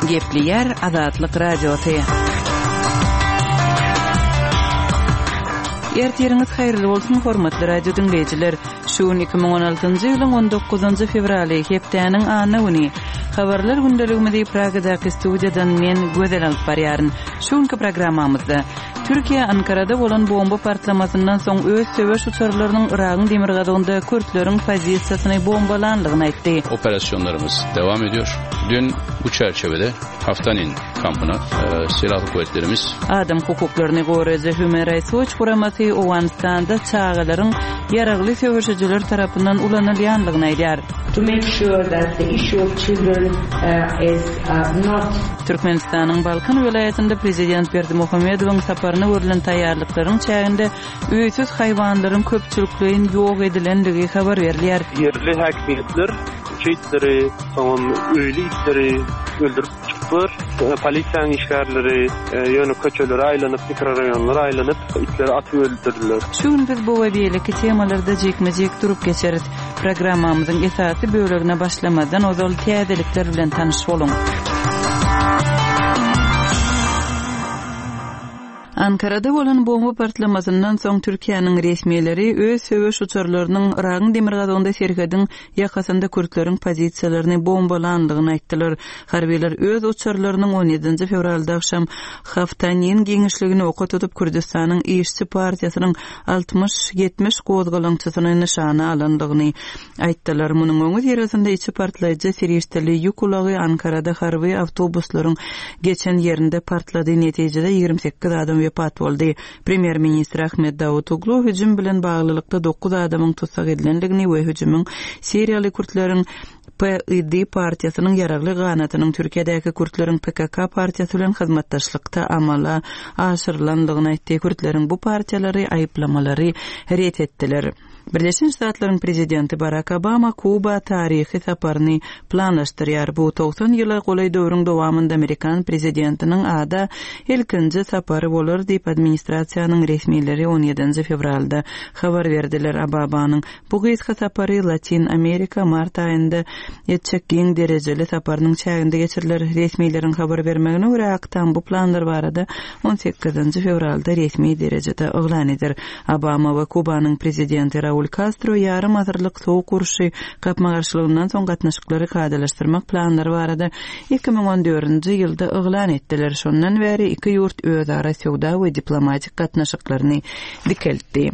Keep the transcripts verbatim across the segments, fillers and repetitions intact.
Gepli yer Azatlyk radiosu. Ertiriňiz haýyrly bolsun hormatly radio dinleýijiler. Şu iki ming on altynjy ýylyň on dokuzynjy fevraly hepdeniň any güni. Habarlar gündeligimizi Pragadaky studiýadan men Gözel alyp barýaryn. Şuňky programmamyzda Türkiýe Ankarada bolan bomba partlamasyndan soň öz söwüş uçurlarynyň Iragyň Demirgazynda Kürtleriň pozisiýasyny bombalandygyny aýtdy. Operasyonlarımız devam ediyor. Dün bu çerçevede Haftanin kampına e, silahlı kuvvetlerimiz Adam hukuklaryny goraýjy Human Rights Watch guramasy Owganistanda çağalaryň yaragly söwüşçüler tarapyndan ulanylýanlygyny aýdýar. To make sure that the issue of children uh, is uh, not Türkmenistanyň Balkan welaýatynda prezident Berdimuhammedowyň saparyna görülen taýýarlyklaryň çäginde üýsüz haýwanlaryň köpçülikligiň ýok edilendigi habar berilýär. Yerli häkimetler çeýtleri, soňam öýli itleri öldürüp çykypdyr. Polisiýanyň işgärleri ýöne köçelere aýlanyp, mikroraýonlara aýlanyp itleri atyp öldürdiler. Şuň biz bu we beýleki temalarda jekmejek durup geçeriz. Programmamyzyň esasy bölegine başlamadan ozal täzelikler bilen tanyş bolun. Ankarada bolan bomba partlamasyndan soň Türkiýanyň resmiýetleri öz söwüş uçurlarynyň Iragyň Demirgazynda serhediň ýakasynda Kürtleriň pozisiýalaryny bombalandygyny aýtdylar. Harbiler öz uçurlarynyň on ýedinji fevralda akşam Haftanin giňişligini oka tutup Kürdistanyň İşçi partiýasynyň altymyş ýetmiş gozgalançysyny nişana alandygyny aýtdylar. Munyň öňü ýeresinde içi partlaýjy serişdeli ýük ulagy Ankarada harby awtobuslaryň geçen ýerinde partlady. Netijede ýigirmi sekiz adam wepat boldy. Premier ministr Ahmet Davutoglu hüjüm bilen baglylykda dokuz adamyň tutsak edilendigini we hüjümüň Siriýaly Kürtleriň P I D partiýasynyň yaragly ganatynyň Türkiýedäki Kürtleriň P K K partiýasy bilen hyzmatdaşlykda amala aşyrylandygyny aýtdy. Kürtleriň bu partiýalary aýplamalary ret etdiler. Birleşmiş Ştatlaryň prezidenti Barack Obama Kuba taryhy saparyny planlaşdyrýar. Bu doksan ýyla golay döwrüň dowamynda Amerikan prezidentiniň ada ilkinji sapary bolar diýip administrasiýanyň resmiýetleri on ýedinji fevralda habar berdiler. Obamanyň bu gyzga sapary Latin Amerika mart aýynda ýetjekgiň derejeli saparynyň çäginde geçiriler. Resmiýetlerin habar bermegine görä aktan bu planlar barada on sekizinji fevralda resmi derejede oglan eder. Obama we Kubanyň prezidenti Raul Castro yarım asyrlyk soğuk uruşy gapmagarçylygynyň soň gatnaşyklary kadalaşdyrmak planlary barada iki ming on dördünji ýylda oglan etdiler. Şondan beri iki ýurt özara söwda we diplomatik gatnaşyklaryny dikeltdi.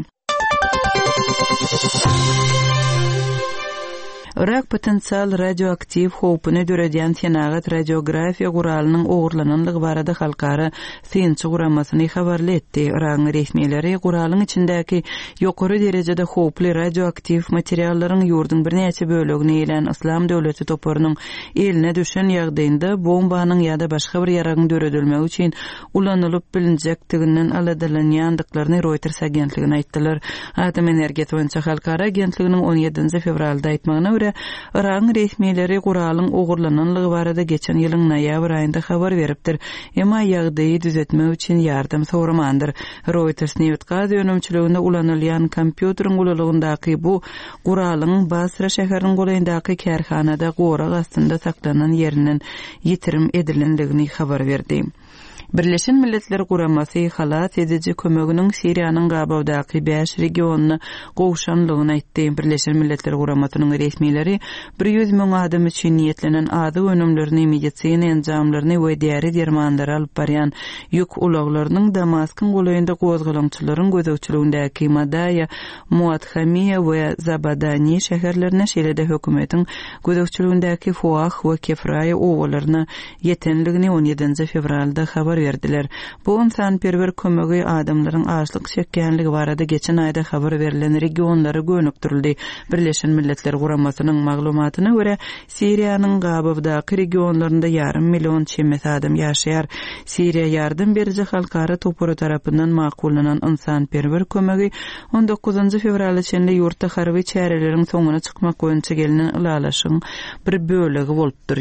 Irak potensial radioaktiv howpuny döredýän Senagat radiografiýa guralynyň ogurlananlygy barada halkara synçy guramasyny habarly etdi. Iragyň resmiýetleri guralyň içindäki ýokary derejede howply radioaktiv materiallaryň ýurdun bir näçe bölegini ýelen Islam döwleti toparynyň eline düşen ýagdaýynda bombanyň ýa-da başga bir ýaragyň döredilmegi üçin ulanylyp bilinjekdiginden aladylanýandyklaryny Reuters agentligine aýtdylar. Atom energiýasy boýunça halkara agentliginiň on ýedinji fevralda aýtmagyna Iragyň resmiýetleri guralyň ogurlananlygy barada geçen ýylyň noýabr aýynda habar beripdir. Emma ýagdaýy düzeltmek üçin ýardam soramandyr. Reuters Newtgaz ýönemçiliginde ulanylýan kompýuteriň gulalygyndaky bu guralyň Basra şäheriniň goýundaky kärhanada gorak astynda saklanan ýerinden ýitirim edilendigini habar berdi. Birleşen Milletler Guramasy halat edici kömeginiň Siriýanyň gabawdaky beş regionuny gowşanlygyny aýtdy. Birleşen Milletler Guramasynyň resmiýetleri bir ýüz miň adam üçin niýetlenen ady önümlerini, medisina enjamlaryny we diýeri dermanlary alyp barýan ýük ulaglarynyň Damaskyň goýunda gozgalançylaryň gözegçiligindäki Madaya, Muathamiya we Zabadani şäherlerine şeýle-de hökümetiň gözegçiligindäki Fuah we Kefraya owalaryna ýetenligini on ýedinji fevralda habar berdiler. Bu insanperwer kömegi adamlaryň açlyk çekkenligi barada geçen aýda habar berilen regionlary gönükdirildi. Birleşen Milletler Guramasynyň maglumatyna görä Siriýanyň gabawdaky regionlarynda yarım million çemes adam ýaşaýar. Siriýa ýardym berýän halkara topary tarapyndan makullanan insanperwer kömegi on dokuzynji fevral içinde ýurtda harby çäreleriň soňuna çykmak boýunça gelinen ulalaşyň bir bölegi bolup durýar.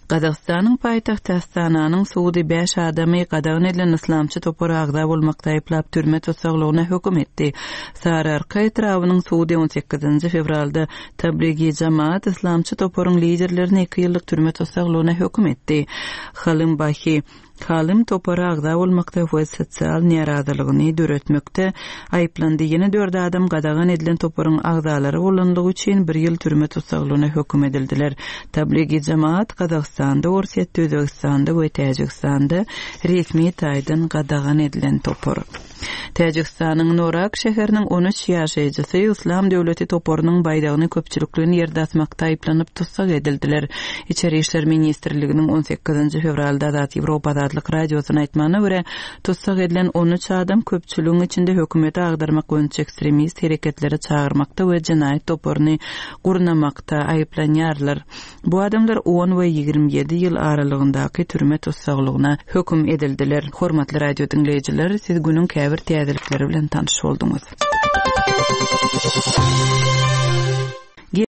Qazaqstanyň paýtagty Astananyň Suudi beş adamy qadağan edilen islamçy topragda bolmakda aýplap türme tutsaglygyna höküm etdi. Sararka etrawynyň Suudi on sekizinji fevralda Tabligi jamaat islamçy toprağyň liderlerini iki ýyllyk türme tutsaglygyna höküm etdi. Halim Bahi Halim topragda bolmakda we sosial narazylygyny döretmekde aýplandy. Ýene dört adam qadağan edilen toprağyň agzalary bolandygy üçin bir ýyl türme tutsaglygyna höküm edildiler. Tabligi jamaat Qazaqstanda, Orsiýetde, Özbegistanda we Täjikistanda resmi taýdan qadağan edilen topar. Täjikistanyň Norak şäheriniň on üç ýaşaýjysy İslam döwleti toparynyň baýdagyny köpçülikligini ýerde asmakda aýplanyp tutsak edildiler. İçeri işler ministrliginiň on sekizinji fevralda Zat Ýewropa adlyk radiosyna aýtmanyna görä, tutsak edilen on üç adam köpçüligiň içinde hökümeti agdarmak boýunça ekstremist hereketlere çağırmakda we jinaýat toparyny gurnamakda aýplanýarlar. Bu adamlar on we ýigirme ýedi ýyl aralygyndaky türme tutsaklygyna höküm edildiler. Hormatly radio dinleýijiler, siz günüň käbir täzelikleri bilen tanyş bolduňuz.